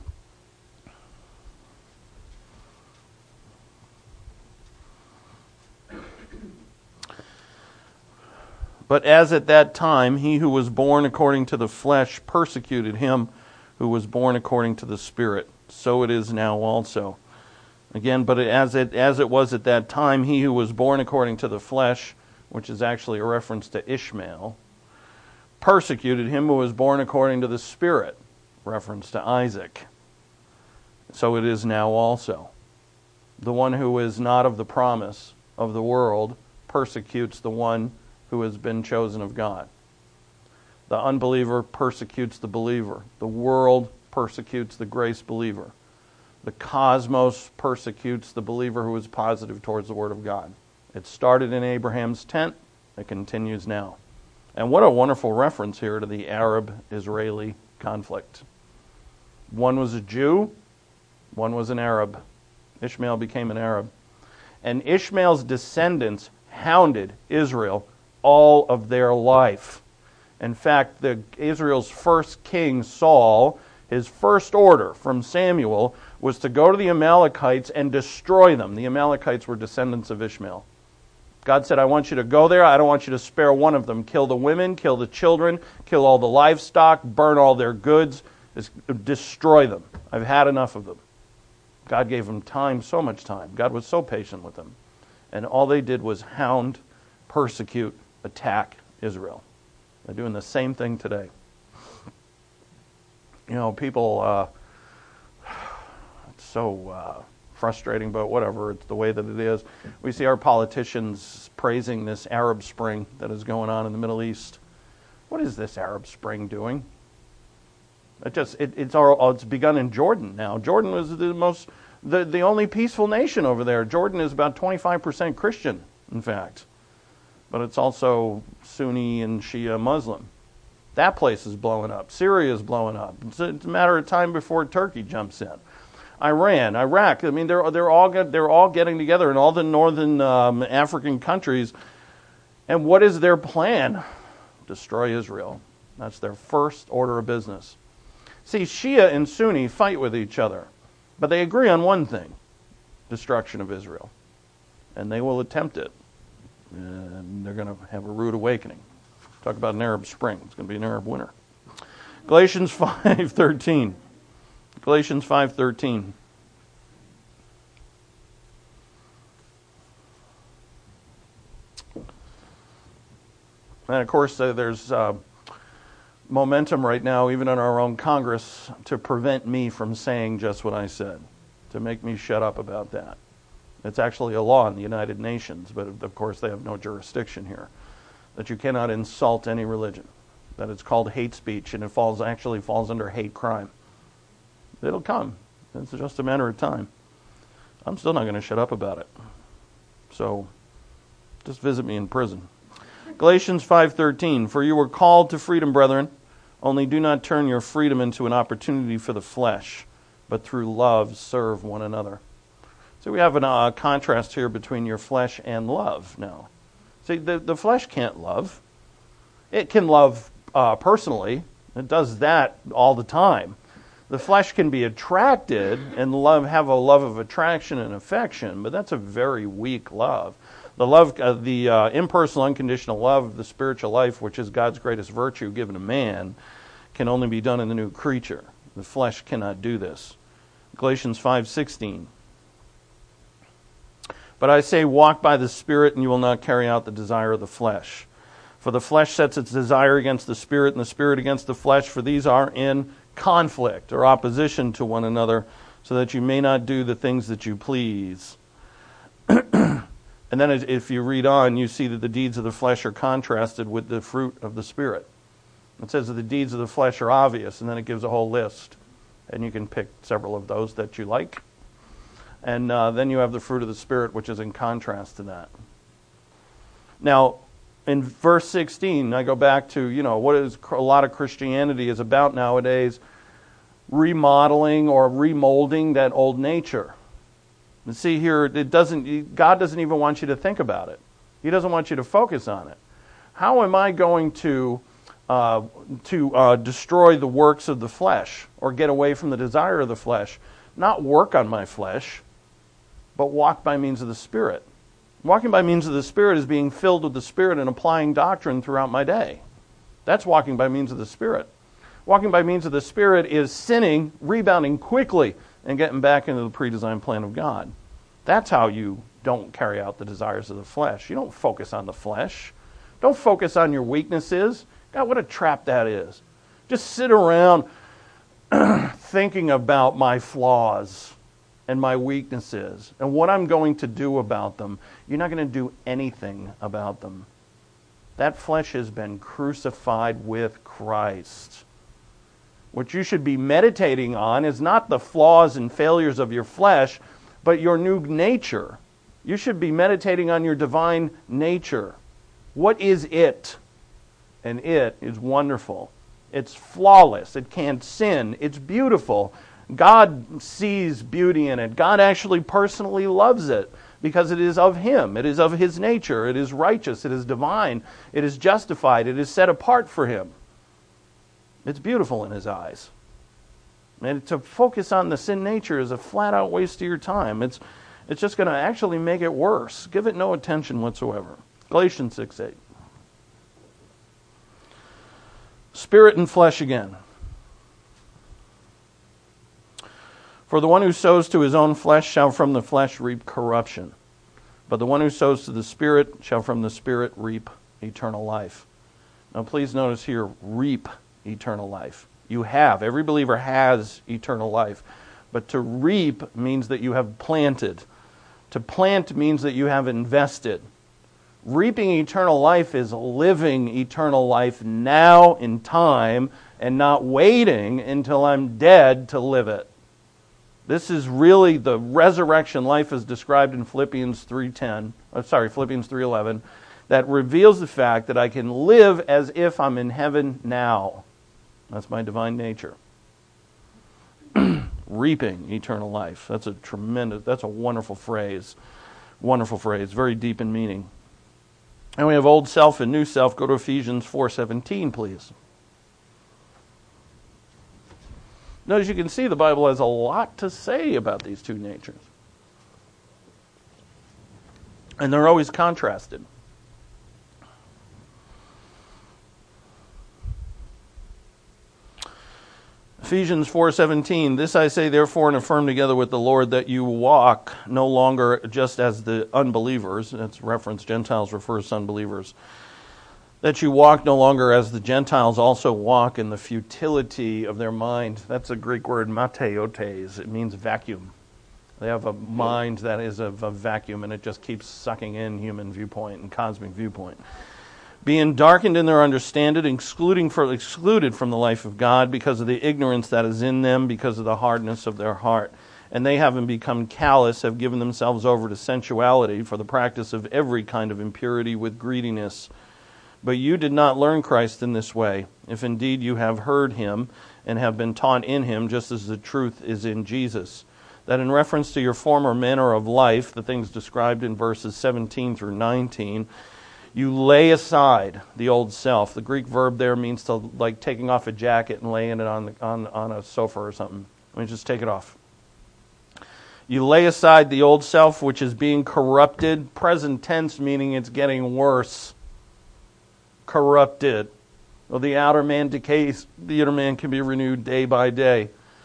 But as at that time he who was born according to the flesh persecuted him who was born according to the Spirit, so it is now also. Again, but as it was at that time, he who was born according to the flesh, which is actually a reference to Ishmael, persecuted him who was born according to the Spirit, reference to Isaac. So it is now also. The one who is not of the promise of the world persecutes the one who has been chosen of God. The unbeliever persecutes the believer. The world persecutes the grace believer. The cosmos persecutes the believer who is positive towards the Word of God. It started in Abraham's tent. It continues now. And what a wonderful reference here to the Arab-Israeli conflict. One was a Jew, one was an Arab. Ishmael became an Arab. And Ishmael's descendants hounded Israel all of their life. In fact, Israel's first king, Saul, his first order from Samuel was to go to the Amalekites and destroy them. The Amalekites were descendants of Ishmael. God said, I want you to go there. I don't want you to spare one of them. Kill the women, kill the children, kill all the livestock, burn all their goods, destroy them. I've had enough of them. God gave them time, so much time. God was so patient with them. And all they did was hound, persecute, attack Israel. They're doing the same thing today. You know, people, it's so frustrating, but whatever, it's the way that it is. We see our politicians praising this Arab Spring that is going on in the Middle East. What is this Arab Spring doing? It's begun in Jordan now. Jordan was the only peaceful nation over there. Jordan is about 25% Christian, in fact. But it's also Sunni and Shia Muslim. That place is blowing up. Syria is blowing up. It's a matter of time before Turkey jumps in. Iran, Iraq. I mean, they're all getting together in all the northern African countries. And what is their plan? Destroy Israel. That's their first order of business. See, Shia and Sunni fight with each other, but they agree on one thing: destruction of Israel, and they will attempt it. And they're going to have a rude awakening. Talk about an Arab Spring. It's going to be an Arab winter. Galatians 5:13. Galatians 5:13. And of course, there's momentum right now, even in our own Congress, to prevent me from saying just what I said, to make me shut up about that. It's actually a law in the United Nations, but of course they have no jurisdiction here, that you cannot insult any religion, that it's called hate speech, and it actually falls under hate crime. It'll come. It's just a matter of time. I'm still not going to shut up about it. So just visit me in prison. Galatians 5:13, for you were called to freedom, brethren, only do not turn your freedom into an opportunity for the flesh, but through love serve one another. So we have a contrast here between your flesh and love now. See, the flesh can't love. It can love personally. It does that all the time. The flesh can be attracted and have a love of attraction and affection, but that's a very weak love. The love, the impersonal, unconditional love of the spiritual life, which is God's greatest virtue given to man, can only be done in the new creature. The flesh cannot do this. Galatians 5:16. But I say, walk by the Spirit, and you will not carry out the desire of the flesh. For the flesh sets its desire against the Spirit, and the Spirit against the flesh, for these are in conflict or opposition to one another, so that you may not do the things that you please. And then if you read on, you see that the deeds of the flesh are contrasted with the fruit of the Spirit. It says that the deeds of the flesh are obvious, and then it gives a whole list. And you can pick several of those that you like. And then you have the fruit of the Spirit, which is in contrast to that. Now, in verse 16, I go back to, what is a lot of Christianity is about nowadays, remodeling or remolding that old nature. And see here, God doesn't even want you to think about it. He doesn't want you to focus on it. How am I going to destroy the works of the flesh or get away from the desire of the flesh? Not work on my flesh, but walk by means of the Spirit. Walking by means of the Spirit is being filled with the Spirit and applying doctrine throughout my day. That's walking by means of the Spirit. Walking by means of the Spirit is sinning, rebounding quickly, and getting back into the pre-designed plan of God. That's how you don't carry out the desires of the flesh. You don't focus on the flesh. Don't focus on your weaknesses. God, what a trap that is. Just sit around thinking about my flaws and my weaknesses and what I'm going to do about them. You're not going to do anything about them. That flesh has been crucified with Christ. What you should be meditating on is not the flaws and failures of your flesh, but your new nature. You should be meditating on your divine nature. What is it? And it is wonderful. It's flawless. It can't sin. It's beautiful. God sees beauty in it. God actually personally loves it because it is of Him. It is of His nature. It is righteous. It is divine. It is justified. It is set apart for Him. It's beautiful in His eyes. And to focus on the sin nature is a flat-out waste of your time. It's just going to actually make it worse. Give it no attention whatsoever. Galatians 6:8. Spirit and flesh again. For the one who sows to his own flesh shall from the flesh reap corruption. But the one who sows to the Spirit shall from the Spirit reap eternal life. Now please notice here, reap eternal life. You have. Every believer has eternal life. But to reap means that you have planted. To plant means that you have invested. Reaping eternal life is living eternal life now in time and not waiting until I'm dead to live it. This is really the resurrection life as described in Philippians 3:11, that reveals the fact that I can live as if I'm in heaven now. That's my divine nature. Reaping eternal life. That's a wonderful phrase. Wonderful phrase, very deep in meaning. And we have old self and new self. Go to Ephesians 4:17, please. Now, as you can see, the Bible has a lot to say about these two natures. And they're always contrasted. Ephesians 4:17, this I say therefore and affirm together with the Lord, that you walk no longer just as the unbelievers, that's reference, Gentiles refers to unbelievers, that you walk no longer as the Gentiles also walk in the futility of their mind. That's a Greek word, mateotes. It means vacuum. They have a mind that is of a vacuum, and it just keeps sucking in human viewpoint and cosmic viewpoint. Being darkened in their understanding, excluded from the life of God because of the ignorance that is in them, because of the hardness of their heart. And they, having become callous, have given themselves over to sensuality for the practice of every kind of impurity with greediness. But you did not learn Christ in this way, if indeed you have heard Him and have been taught in Him, just as the truth is in Jesus. That in reference to your former manner of life, the things described in verses 17 through 19, You lay aside the old self. The Greek verb there means to like taking off a jacket and laying it on a sofa or something. I mean, just take it off. You lay aside the old self, which is being corrupted. Present tense, meaning it's getting worse. Corrupted. Well, the outer man decays. The inner man can be renewed day by day.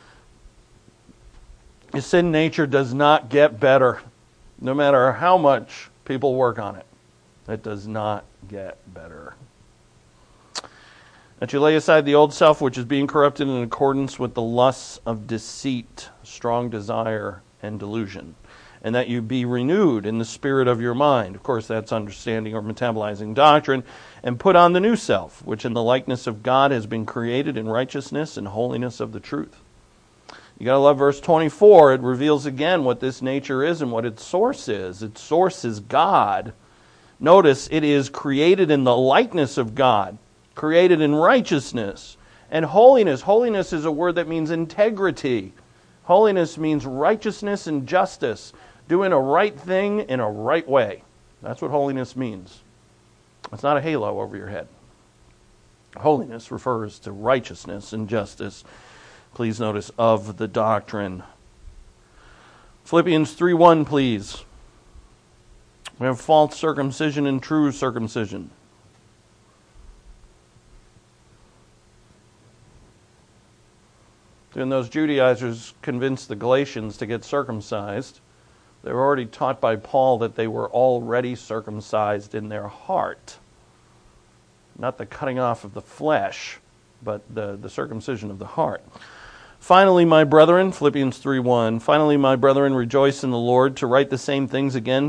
Your sin nature does not get better, no matter how much people work on it. It does not get better. That you lay aside the old self, which is being corrupted in accordance with the lusts of deceit, strong desire, and delusion. And that you be renewed in the spirit of your mind. Of course, that's understanding or metabolizing doctrine. And put on the new self, which in the likeness of God has been created in righteousness and holiness of the truth. You got to love verse 24. It reveals again what this nature is and what its source is. Its source is God. Notice it is created in the likeness of God, created in righteousness and holiness. Holiness is a word that means integrity. Holiness means righteousness and justice, doing a right thing in a right way. That's what holiness means. It's not a halo over your head. Holiness refers to righteousness and justice. Please notice, of the doctrine. Philippians 3:1, please. We have false circumcision and true circumcision. When those Judaizers convinced the Galatians to get circumcised, they were already taught by Paul that they were already circumcised in their heart. Not the cutting off of the flesh, but the circumcision of the heart. Finally, my brethren, Philippians 3:1, finally, my brethren, rejoice in the Lord. To write the same things again,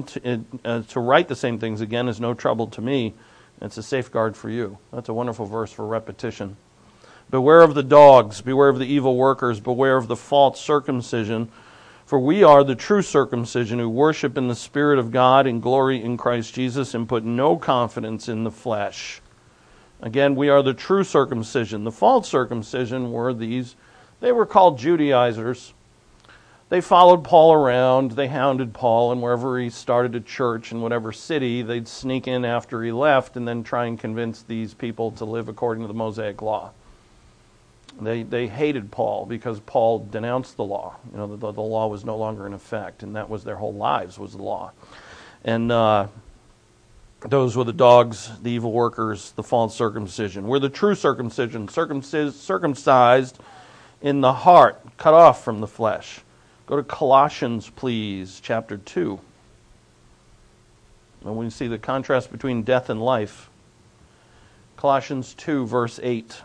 is no trouble to me. It's a safeguard for you. That's a wonderful verse for repetition. Beware of the dogs, beware of the evil workers, beware of the false circumcision. For we are the true circumcision who worship in the Spirit of God and glory in Christ Jesus and put no confidence in the flesh. Again, we are the true circumcision. The false circumcision were these. They were called Judaizers. They followed Paul around. They hounded Paul, and wherever he started a church in whatever city, they'd sneak in after he left and then try and convince these people to live according to the Mosaic law. They hated Paul because Paul denounced the law. You know, the law was no longer in effect, and that was their whole lives was the law. And those were the dogs, the evil workers, the false circumcision. We're the true circumcision, circumcised in the heart, cut off from the flesh. Go to Colossians, please, chapter 2. And we see the contrast between death and life. Colossians 2, verse 8.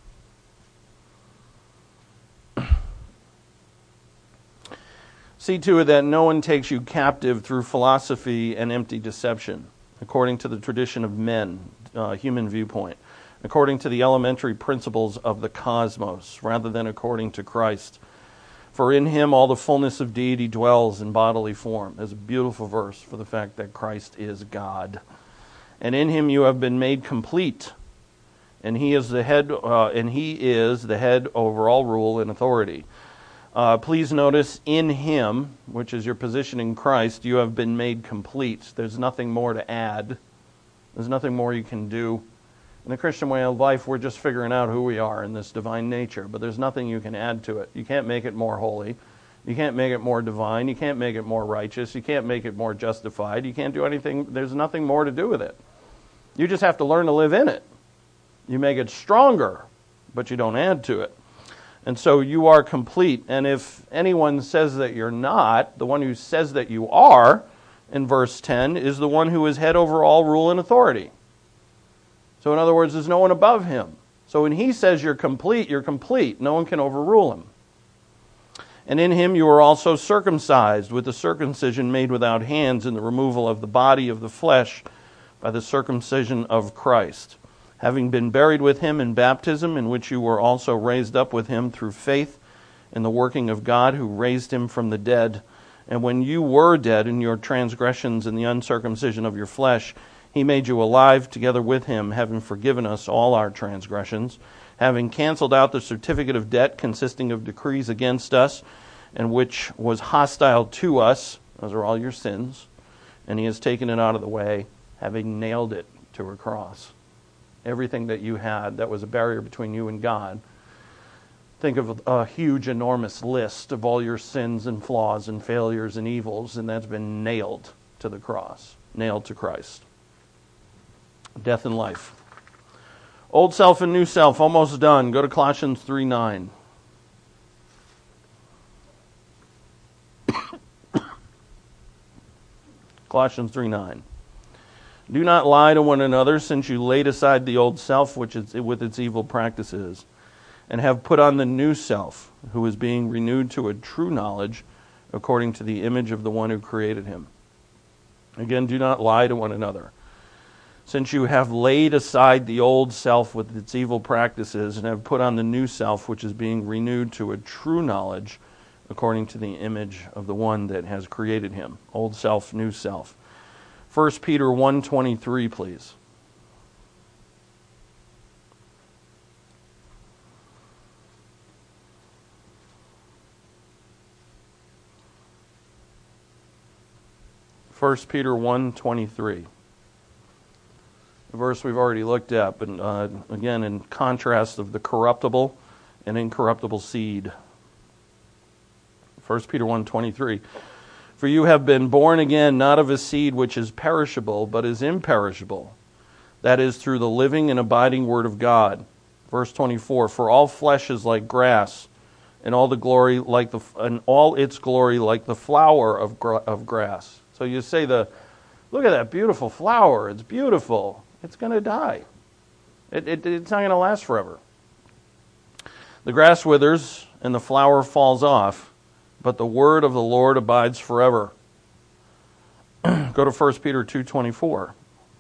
See to it that no one takes you captive through philosophy and empty deception, according to the tradition of men, human viewpoint, according to the elementary principles of the cosmos, rather than according to Christ. For in him all the fullness of deity dwells in bodily form. There's a beautiful verse for the fact that Christ is God. And in him you have been made complete. And he is the head over all rule and authority. Please notice, in him, which is your position in Christ, you have been made complete. There's nothing more to add. There's nothing more you can do. In the Christian way of life, we're just figuring out who we are in this divine nature, but there's nothing you can add to it. You can't make it more holy. You can't make it more divine. You can't make it more righteous. You can't make it more justified. You can't do anything. There's nothing more to do with it. You just have to learn to live in it. You make it stronger, but you don't add to it. And so you are complete. And if anyone says that you're not, the one who says that you are, in verse 10, is the one who is head over all rule and authority. So in other words, there's no one above him. So when he says you're complete, you're complete. No one can overrule him. And in him you are also circumcised with the circumcision made without hands in the removal of the body of the flesh by the circumcision of Christ, having been buried with him in baptism, in which you were also raised up with him through faith in the working of God who raised him from the dead. And when you were dead in your transgressions and the uncircumcision of your flesh, he made you alive together with him, having forgiven us all our transgressions, having canceled out the certificate of debt consisting of decrees against us, and which was hostile to us. Those are all your sins. And he has taken it out of the way, having nailed it to a cross. Everything that you had that was a barrier between you and God. Think of a huge, enormous list of all your sins and flaws and failures and evils, and that's been nailed to the cross, nailed to Christ. Death and life. Old self and new self, almost done. Go to Colossians 3:9. Colossians 3:9. Do not lie to one another, since you laid aside the old self, which is with its evil practices, and have put on the new self, who is being renewed to a true knowledge, according to the image of the one who created him. Again, do not lie to one another. Since you have laid aside the old self with its evil practices, and have put on the new self, which is being renewed to a true knowledge, according to the image of the one that has created him. Old self, new self. 1 Peter 1:23, please. First Peter 1:23. The verse we've already looked at, but again in contrast of the corruptible and incorruptible seed. 1 Peter 1:23. For you have been born again, not of a seed which is perishable, but is imperishable. That is through the living and abiding word of God. Verse 24. For all flesh is like grass, and all its glory like the flower of grass. So you say look at that beautiful flower. It's beautiful. It's going to die. It's not going to last forever. The grass withers and the flower falls off, but the word of the Lord abides forever. Go to 1 Peter 2:24.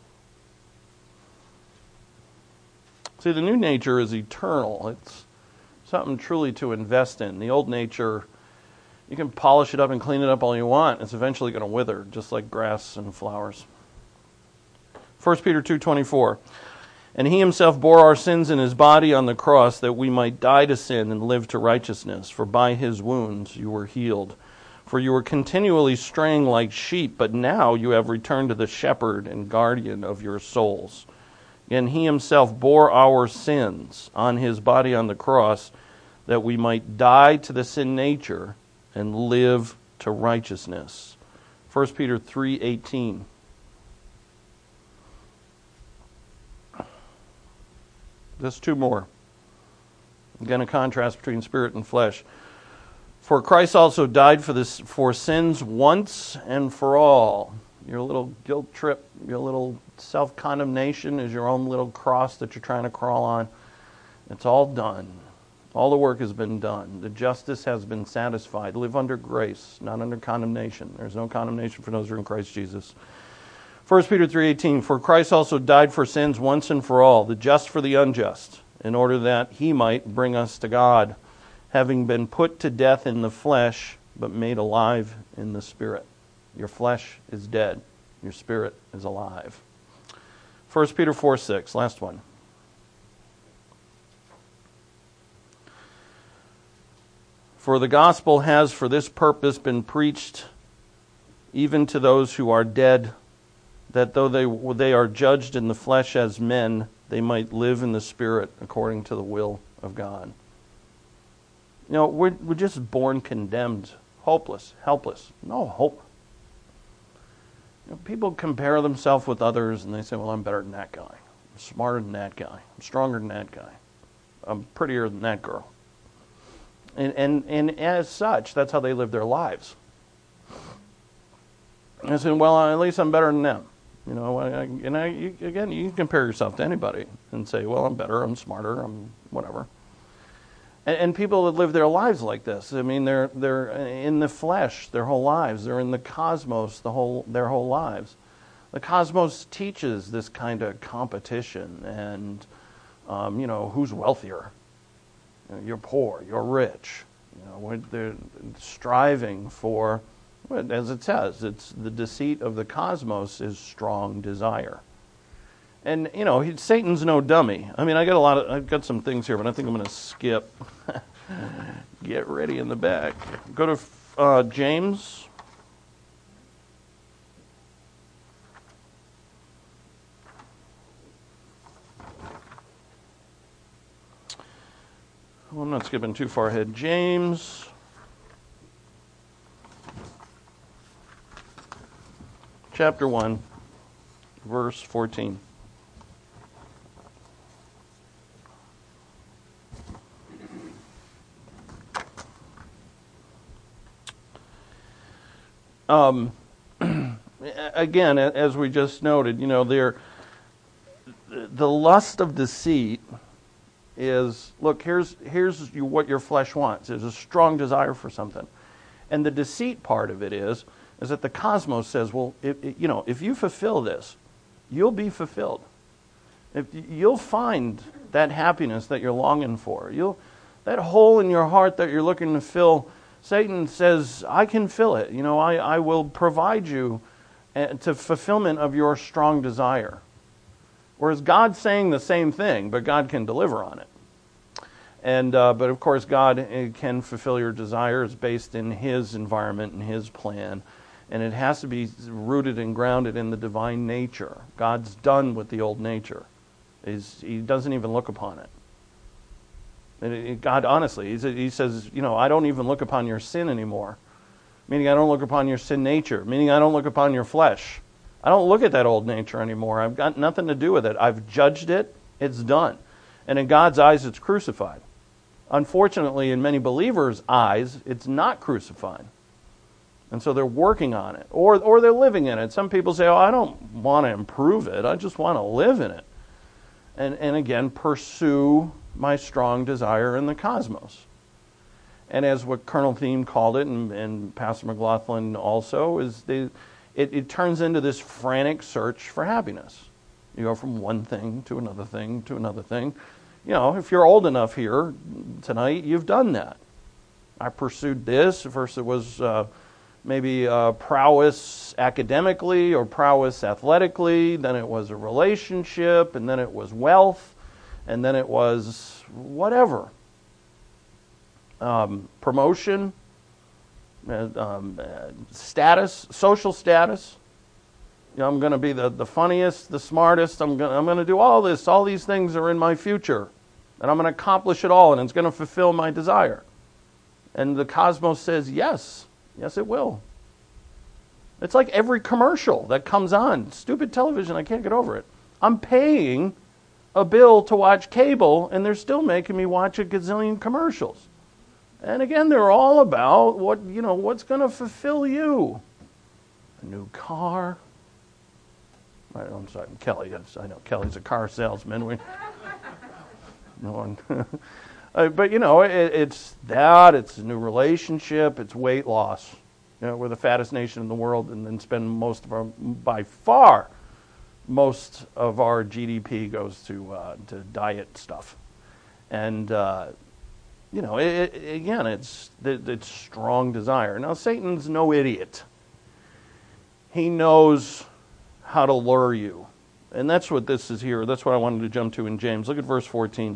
See, the new nature is eternal. It's something truly to invest in. The old nature, you can polish it up and clean it up all you want. It's eventually going to wither, just like grass and flowers. 1 Peter 2:24. And he himself bore our sins in his body on the cross, that we might die to sin and live to righteousness. For by his wounds you were healed. For you were continually straying like sheep, but now you have returned to the shepherd and guardian of your souls. And he himself bore our sins on his body on the cross, that we might die to the sin nature and live to righteousness. 1 Peter 3:18. Just two more. Again, a contrast between spirit and flesh. For Christ also died for sins once and for all. Your little guilt trip, your little self-condemnation is your own little cross that you're trying to crawl on. It's all done. All the work has been done. The justice has been satisfied. Live under grace, not under condemnation. There's no condemnation for those who are in Christ Jesus. 1 Peter 3:18, for Christ also died for sins once and for all, the just for the unjust, in order that he might bring us to God, having been put to death in the flesh, but made alive in the spirit. Your flesh is dead. Your spirit is alive. 1 Peter 4:6, last one. For the gospel has for this purpose been preached even to those who are dead, that though they are judged in the flesh as men, they might live in the spirit according to the will of God. You know, we're just born condemned, hopeless, helpless, no hope. You know, people compare themselves with others and they say, well, I'm better than that guy. I'm smarter than that guy. I'm stronger than that guy. I'm prettier than that girl. And as such, that's how they live their lives. And I said, well, at least I'm better than them. You know, again, you can compare yourself to anybody and say, well, I'm better, I'm smarter, I'm whatever. And people that live their lives like this, I mean, they're in the flesh their whole lives. They're in the cosmos their whole lives. The cosmos teaches this kind of competition and, who's wealthier. You know, you're poor, you're rich. You know, they're striving for, as it says, it's the deceit of the cosmos is strong desire. And, you know, Satan's no dummy. I mean, I've got some things here, but I think I'm going to skip. Get ready in the back. Go to James. I'm not skipping too far ahead. James chapter 1, verse 14. Again, as we just noted, the lust of deceit is, look, here's what your flesh wants. There's a strong desire for something. And the deceit part of it is that the cosmos says, well, if you fulfill this, you'll be fulfilled. You'll find that happiness that you're longing for. That hole in your heart that you're looking to fill, Satan says, I can fill it. I will provide you to fulfillment of your strong desire. Whereas God's saying the same thing, but God can deliver on it. And but of course, God can fulfill your desires based in His environment and His plan. And it has to be rooted and grounded in the divine nature. God's done with the old nature. He doesn't even look upon it. And God, honestly, He says, I don't even look upon your sin anymore. Meaning I don't look upon your sin nature. Meaning I don't look upon your flesh. I don't look at that old nature anymore. I've got nothing to do with it. I've judged it. It's done. And in God's eyes, it's crucified. Unfortunately, in many believers' eyes, it's not crucified. And so they're working on it. Or they're living in it. Some people say, I don't want to improve it. I just want to live in it. And again, pursue my strong desire in the cosmos. And as what Colonel Thiem called it, and Pastor McLaughlin also, is it turns into this frantic search for happiness. You go from one thing to another thing to another thing. If you're old enough here tonight, you've done that. I pursued this. First it was maybe prowess academically or prowess athletically. Then it was a relationship. And then it was wealth. And then it was whatever. Promotion. Status, social status. I'm going to be the funniest, the smartest. I'm going to do all this. All these things are in my future, and I'm going to accomplish it all, and it's going to fulfill my desire. And the cosmos says, yes, it will. It's like every commercial that comes on, stupid television. I can't get over it. I'm paying a bill to watch cable, and they're still making me watch a gazillion commercials. And again, they're all about what's going to fulfill you. A new car. I'm sorry, Kelly. I know Kelly's a car salesman. No one. But it's that. It's a new relationship. It's weight loss. We're the fattest nation in the world, and then spend most of our GDP goes to diet stuff, and. Again, it's strong desire. Now, Satan's no idiot. He knows how to lure you. And that's what this is here. That's what I wanted to jump to in James. Look at verse 14.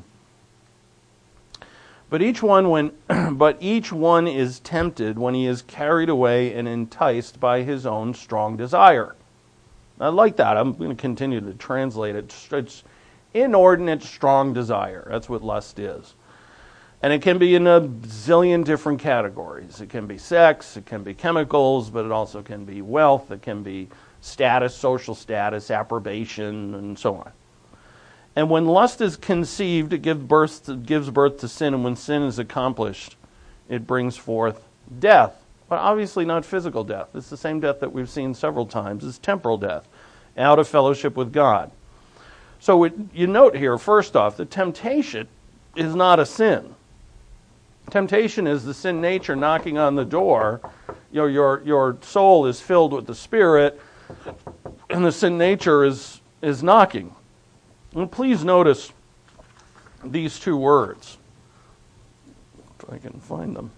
But each one is tempted when he is carried away and enticed by his own strong desire. I like that. I'm going to continue to translate it. It's inordinate strong desire. That's what lust is. And it can be in a zillion different categories. It can be sex, it can be chemicals, but it also can be wealth, it can be status, social status, approbation, and so on. And when lust is conceived, it gives birth to sin, and when sin is accomplished, it brings forth death. But obviously not physical death. It's the same death that we've seen several times. It's temporal death, out of fellowship with God. So you note here, first off, the temptation is not a sin. Temptation is the sin nature knocking on the door. Your soul is filled with the Spirit, and the sin nature is knocking. And please notice these two words, if I can find them.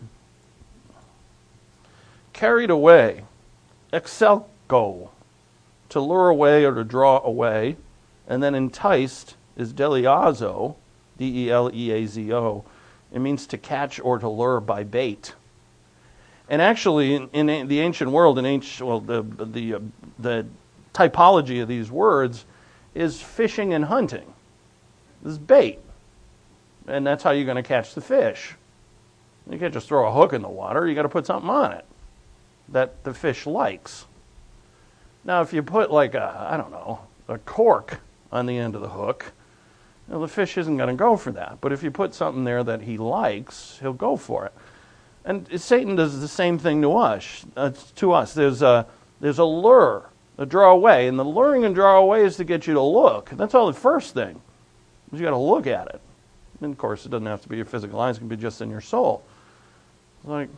Carried away, exelko, to lure away or to draw away, and then enticed is deliazo, D-E-L-E-A-Z-O. It means to catch or to lure by bait. And actually, in the ancient world, the typology of these words is fishing and hunting. This is bait. And that's how you're going to catch the fish. You can't just throw a hook in the water. You got to put something on it that the fish likes. Now, if you put like a cork on the end of the hook, the fish isn't going to go for that. But if you put something there that he likes, he'll go for it. And Satan does the same thing to us. There's a lure, a draw away, and the luring and draw away is to get you to look. That's all the first thing. You got to look at it. And of course, it doesn't have to be your physical eyes; it can be just in your soul. It's like,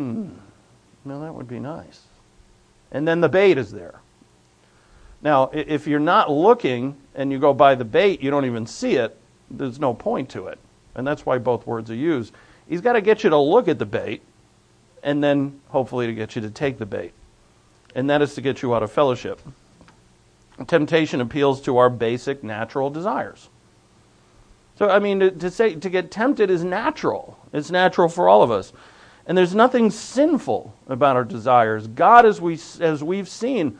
now that would be nice. And then the bait is there. Now, if you're not looking and you go by the bait, you don't even see it, there's no point to it. And that's why both words are used. He's got to get you to look at the bait, and then hopefully to get you to take the bait. And that is to get you out of fellowship. Temptation appeals to our basic natural desires. So, I mean, to get tempted is natural. It's natural for all of us. And there's nothing sinful about our desires. God, as we've seen,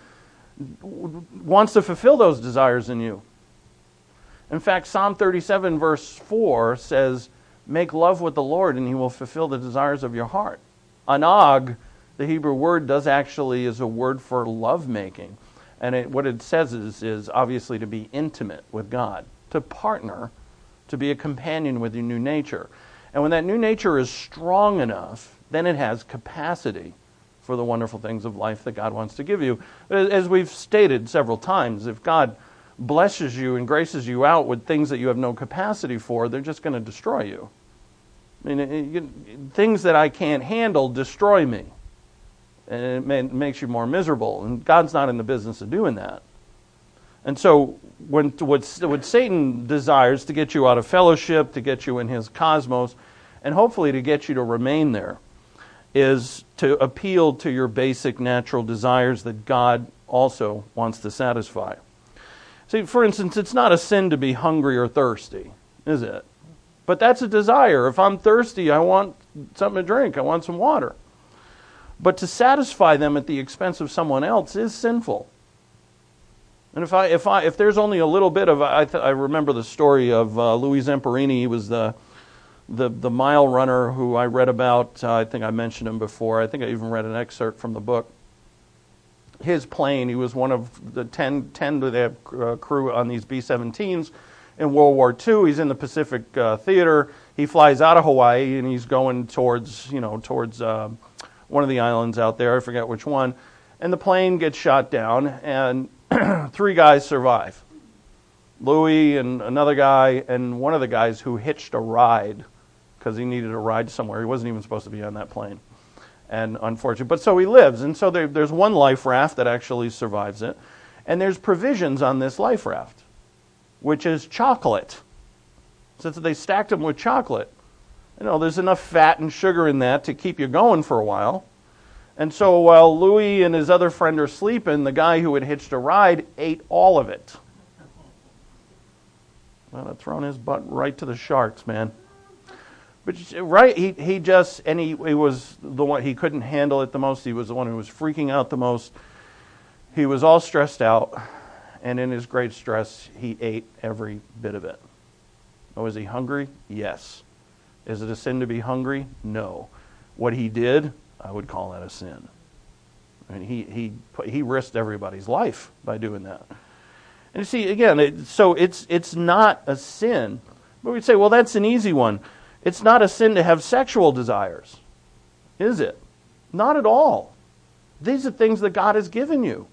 wants to fulfill those desires in you. In fact, Psalm 37 verse 4 says, make love with the Lord and he will fulfill the desires of your heart. Anag, the Hebrew word, is a word for lovemaking. And what it says is obviously to be intimate with God, to partner, to be a companion with your new nature. And when that new nature is strong enough, then it has capacity for the wonderful things of life that God wants to give you. As we've stated several times, if God blesses you and graces you out with things that you have no capacity for, they're just going to destroy you. I mean, things that I can't handle destroy me. And it makes you more miserable. And God's not in the business of doing that. And so what Satan desires to get you out of fellowship, to get you in his cosmos, and hopefully to get you to remain there, is to appeal to your basic natural desires that God also wants to satisfy. See, for instance, it's not a sin to be hungry or thirsty, is it? But that's a desire. If I'm thirsty, I want something to drink. I want some water. But to satisfy them at the expense of someone else is sinful. And if there's only a little bit of, I remember the story of Louis Zamperini. He was the mile runner who I read about. I think I mentioned him before. I think I even read an excerpt from the book. His plane, he was one of the 10 that they have crew on these B-17s in World War II. He's in the Pacific Theater. He flies out of Hawaii and he's going towards one of the islands out there. I forget which one. And the plane gets shot down and 3 guys survive. Louis and another guy and one of the guys who hitched a ride because he needed a ride somewhere. He wasn't even supposed to be on that plane. And unfortunately, but so he lives. And so there's one life raft that actually survives it. And there's provisions on this life raft, which is chocolate. So they stacked them with chocolate. There's enough fat and sugar in that to keep you going for a while. And so while Louis and his other friend are sleeping, the guy who had hitched a ride ate all of it. Well, I've thrown his butt right to the sharks, man. But right, he was the one, he couldn't handle it the most. He was the one who was freaking out the most. He was all stressed out, and in his great stress, he ate every bit of it. Oh, was he hungry? Yes. Is it a sin to be hungry? No. What he did, I would call that a sin. I mean, he risked everybody's life by doing that. And you see, again, it's not a sin. But we'd say, well, that's an easy one. It's not a sin to have sexual desires, is it? Not at all. These are things that God has given you.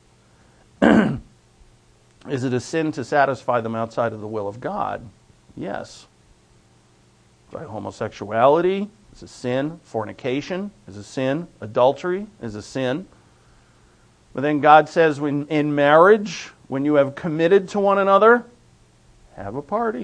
Is it a sin to satisfy them outside of the will of God? Yes. Right, homosexuality is a sin. Fornication is a sin. Adultery is a sin. But then God says in marriage, when you have committed to one another, have a party.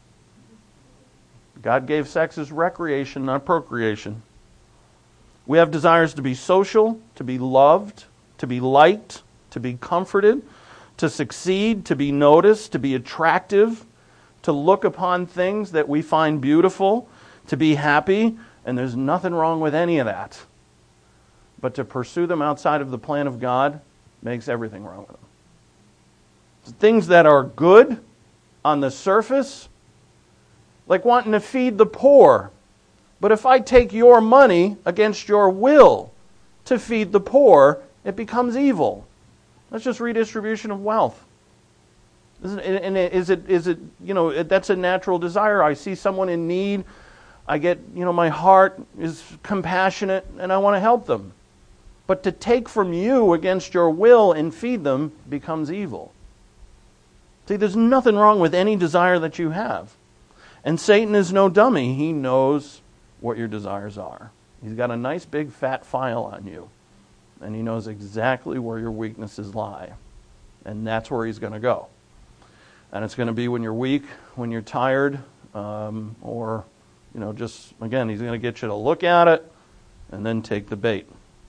God gave sex as recreation, not procreation. We have desires to be social, to be loved, to be liked, to be comforted, to succeed, to be noticed, to be attractive, to look upon things that we find beautiful, to be happy, and there's nothing wrong with any of that. But to pursue them outside of the plan of God makes everything wrong with them. Things that are good on the surface, like wanting to feed the poor. But if I take your money against your will to feed the poor, it becomes evil. That's just redistribution of wealth. And is it that's a natural desire. I see someone in need. I get, my heart is compassionate and I want to help them. But to take from you against your will and feed them becomes evil. See, there's nothing wrong with any desire that you have. And Satan is no dummy. He knows what your desires are. He's got a nice big fat file on you. And he knows exactly where your weaknesses lie. And that's where he's going to go. And it's going to be when you're weak, when you're tired, or, just, again, he's going to get you to look at it and then take the bait.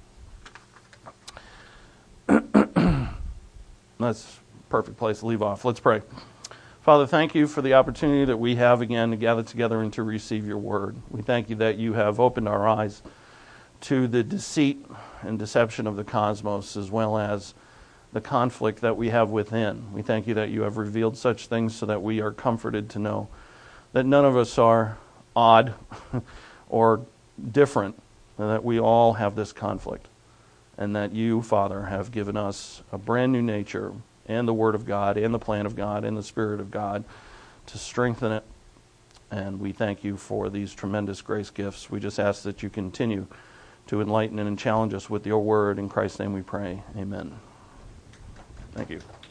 That's a perfect place to leave off. Let's pray. Father, thank you for the opportunity that we have again to gather together and to receive your word. We thank you that you have opened our eyes to the deceit and deception of the cosmos, as well as the conflict that we have within. We thank you that you have revealed such things so that we are comforted to know that none of us are odd or different, and that we all have this conflict. And that you, Father, have given us a brand new nature and the Word of God and the plan of God and the Spirit of God to strengthen it. And we thank you for these tremendous grace gifts. We just ask that you continue to enlighten and challenge us with your Word. In Christ's name we pray. Amen. Thank you.